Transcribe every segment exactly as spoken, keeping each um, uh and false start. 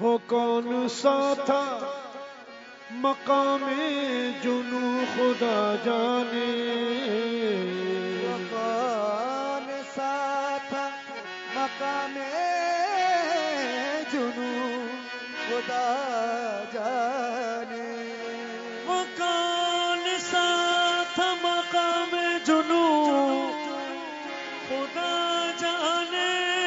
वो कौन सा था मकामे जुनू खुदा जाने, वो कौन सा था मकामे जुनू खुदा जाने। वो कौन सा था मकामे जुनू खुदा जाने।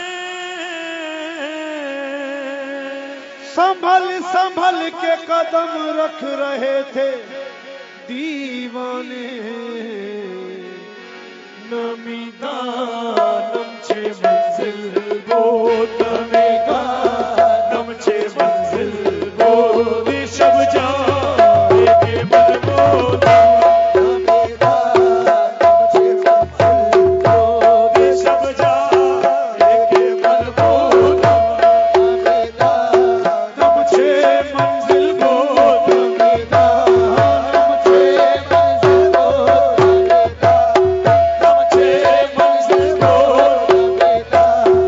संभल संभल के कदम रख रहे थे दीवाने, नमीदा नमचे मंजिल वो नमीदा नमचे मंजिल वो शब जाए के मनमोदा, नमीदा नमचे मंजिल वो शब जाए के मनमोदा, नमीदा नमचे मंजिल वो नमीदा नमचे मंजिल वो नमीदा नमचे मंजिल वो नमीदा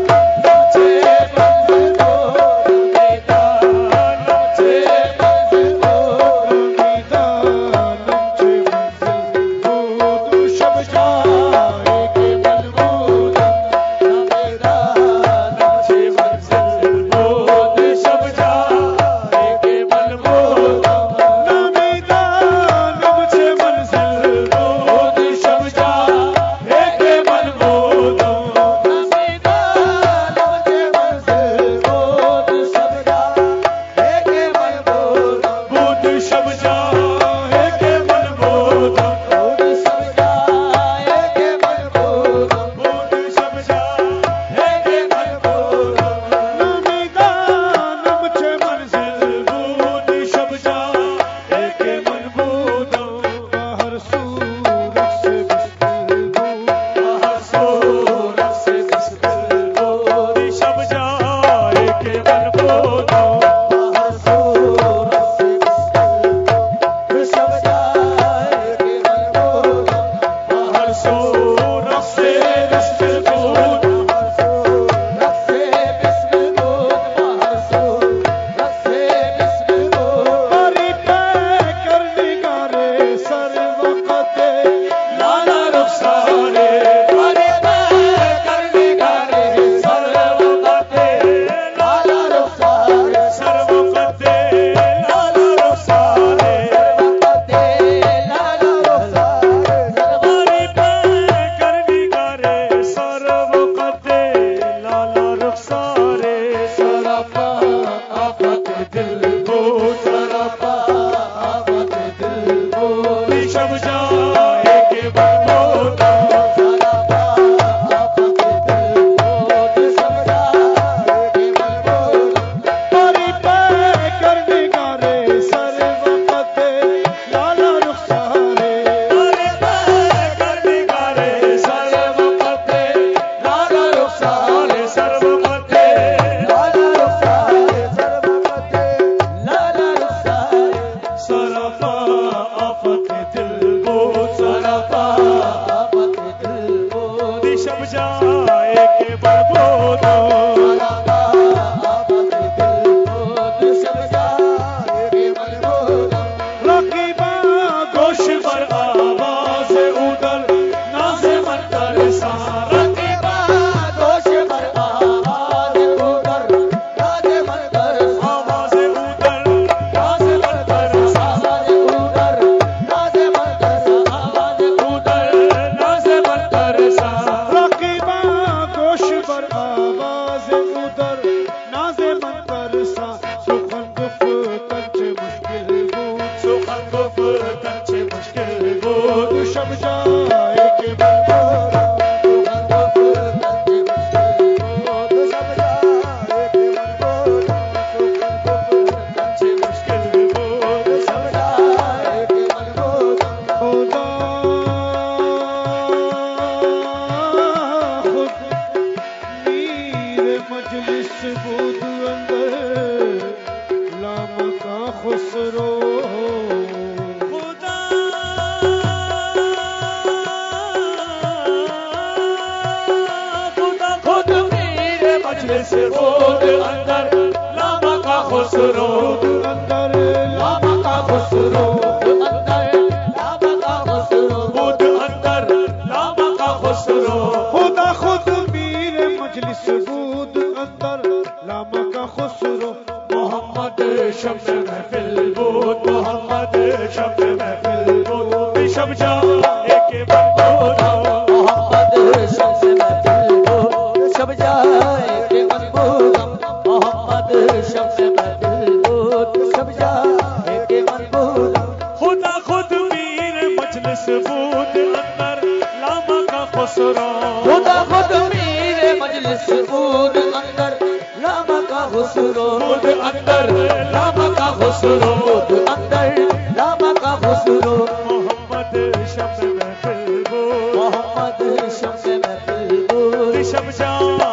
नमचे मंजिल वो नमीदा नमचे मंजिल वो नमीदा नमचे मंजिल वो शब जाए के मनमोदा, नमीदा नमचे मंजिल वो शब जाए के मनमोदा, नमीदा नमचे मंजिल वो शब जाए के मनमोदा, नमीदा नमचे मंजिल वो सबदा एक मनमोदा, बूद शब जाए के मनमोदा, बूद सबदा एक मनमोदा, बूद शब जाए के मनमोदा, नमीदा नमचे मंजिल बूद शब जाए के मनमोदा, बाहर सूरत से बिस्तर बाहर सूरत से बिस्तर बूद शब जाए के मनमोदा, बाहर सूरत से बिस्तर सबदा एक मनमोदा, बाहर सूरत से बिस्तर बूद बाहर सूरत से बिस्तर बाहर सूरत से बिस्तर हरी पे कर निगारे सर वक़्ते लाला रुखसारे, हरे कर निगारे वक़्ते लाला रुखसारे सर वक़्ते लाला रुखसारे, वक़्ते लाला रुखसारे हरी पे कर निगारे सर वक़्ते लाला रुखसारे, सरापा आफत दिल को सरापा आफत दिल को शब जाए के मनमोदा, सरापा आफत दिल को सबदा एक मनमोदा, हरी पे कर निगारे सर वक़्ते लाला रुखसारे, हरी पे कर निगारे सर वक़्ते लाला रुखसारे, सर वक़्ते लाला रुखसारे सर्वपते लाला रुखसारे सराफा आफत दिल को सरापा आफत दिल को शब जाए के मनमोदा, सरापा आफत दिल को सबदा एक मनमोदा, रकीबा गोश पर आवाज़ उधर नाज़े मन तरसा, रकीबा दोष पर आवाज उधर राजे मन कर आवाज़ उधर नाज़े मन तरसा, आवाज उधर राजे मन कर आवाज उधर नाज़े मन तरसा, रकीबा गोश पर आवाज़ उधर नाज़े मन तरसा, सुखन गुफ कंचे मुश्किल बूद, सुखन गुफ कंचे मुश्किल बूद शब जाए के मनमोदा, कंचे मुश्किल बूद खुदा खुद मीर मजलिस बूद अंदर लाम का खुसरो, खुदा खुदा खुद मीर मजलिस बूद अंदर लाम का खुसरो अंदर लामा का खुसरो अंदर लामा का खुसरो खुद अंदर लामा का खुसरो खुदा खुद मीर मजलिस बूद अंदर लामा का खुसरो मोहम्मद शम्स महफिल बूद मोहम्मद शम्स महफिल बूद शब जाए के मनबूदा मोहम्मद शम्स महफिल बूद शब जाए के मनबूदा मोहम्मद शम्स महफिल बूद शब जाए के मनबूदा खुदा खुद मीर मजलिस बूद अंदर लामा का खुसरो खुदा खुद मीर मजलिस बूद अंदर लामा का खुसरो बूद अंदर लामा का खुसरो बूद अंदर लामा का खुसरो मोहम्मद शम्स महफिल बूद मोहम्मद शम्स महफिल बूद शब जाए